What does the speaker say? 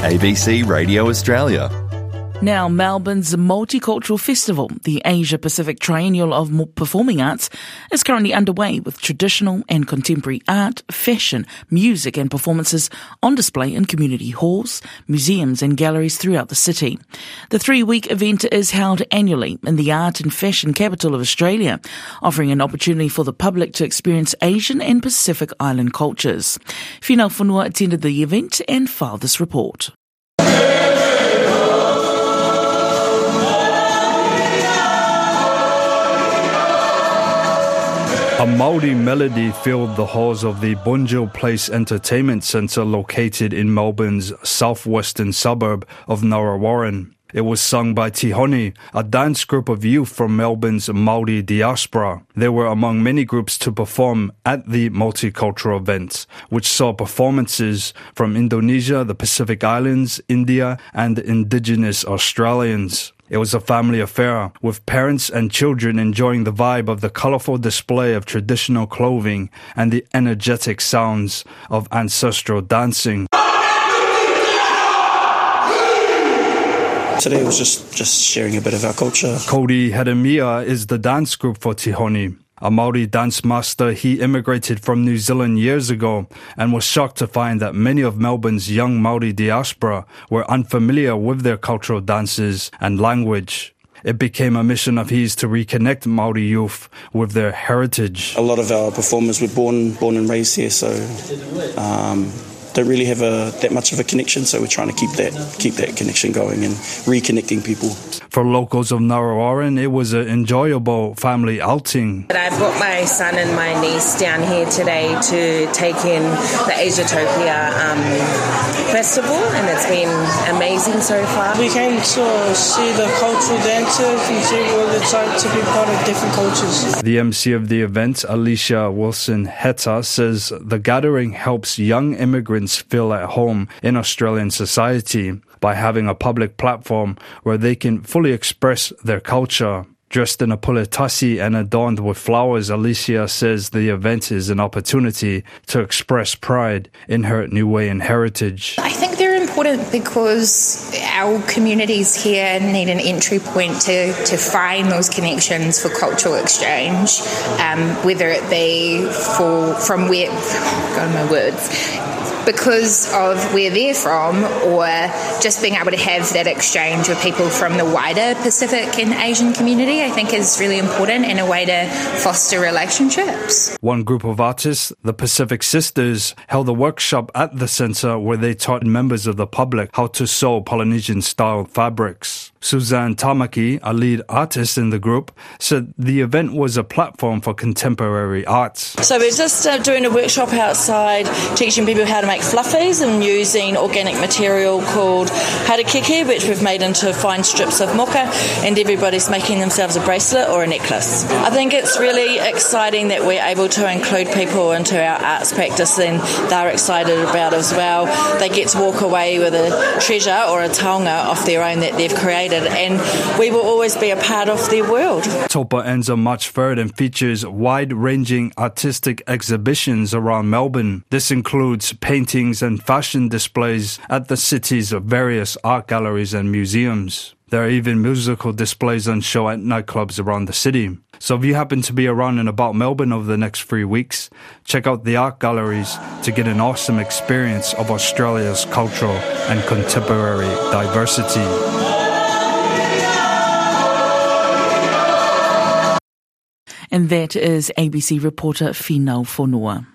ABC Radio Australia. Now, Melbourne's Multicultural Festival, the Asia Pacific Triennial of Performing Arts, is currently underway with traditional and contemporary art, fashion, music and performances on display in community halls, museums and galleries throughout the city. The 3-week event is held annually in the art and fashion capital of Australia, offering an opportunity for the public to experience Asian and Pacific Island cultures. Finau Fonua attended the event and filed this report. A Māori melody filled the halls of the Bunjil Place Entertainment Centre located in Melbourne's southwestern suburb of Narrawarren. It was sung by Tihoni, a dance group of youth from Melbourne's Māori diaspora. They were among many groups to perform at the multicultural event, which saw performances from Indonesia, the Pacific Islands, India, and Indigenous Australians. It was a family affair, with parents and children enjoying the vibe of the colourful display of traditional clothing and the energetic sounds of ancestral dancing. Today was just sharing a bit of our culture. Cody Hedemia is the dance group for Tihoni. A Māori dance master, he immigrated from New Zealand years ago and was shocked to find that many of Melbourne's young Māori diaspora were unfamiliar with their cultural dances and language. It became a mission of his to reconnect Māori youth with their heritage. A lot of our performers were born and raised here, so don't really have that much of a connection, so we're trying to keep that connection going and reconnecting people. For locals of Narrawarren, it was an enjoyable family outing. I brought my son and my niece down here today to take in the Asiatopia festival, and it's been amazing so far. We came to see the cultural dancers and see what it's like to be part of different cultures. The MC of the event, Alicia Wilson-Heta, says the gathering helps young immigrants feel at home in Australian society by having a public platform where they can fully express their culture. Dressed in a puletasi and adorned with flowers, Alicia says the event is an opportunity to express pride in her Niuean heritage. I think they're important because our communities here need an entry point to find those connections for cultural exchange, whether it be from where, because of where they're from, or just being able to have that exchange with people from the wider Pacific and Asian community, I think is really important and a way to foster relationships. One group of artists, the Pacific Sisters, held a workshop at the centre where they taught members of the public how to sew Polynesian-style fabrics. Suzanne Tamaki, a lead artist in the group, said the event was a platform for contemporary arts. So we're just doing a workshop outside, teaching people how to make fluffies and using organic material called harakeke, which we've made into fine strips of mocha, and everybody's making themselves a bracelet or a necklace. I think it's really exciting that we're able to include people into our arts practice, and they're excited about it as well. They get to walk away with a treasure or a taonga of their own that they've created, and we will always be a part of their world. Taupo ends on March 3rd and features wide-ranging artistic exhibitions around Melbourne. This includes paintings and fashion displays at the city's various art galleries and museums. There are even musical displays on show at nightclubs around the city. So if you happen to be around and about Melbourne over the next 3 weeks, check out the art galleries to get an awesome experience of Australia's cultural and contemporary diversity. And that is ABC reporter Finau Fonua.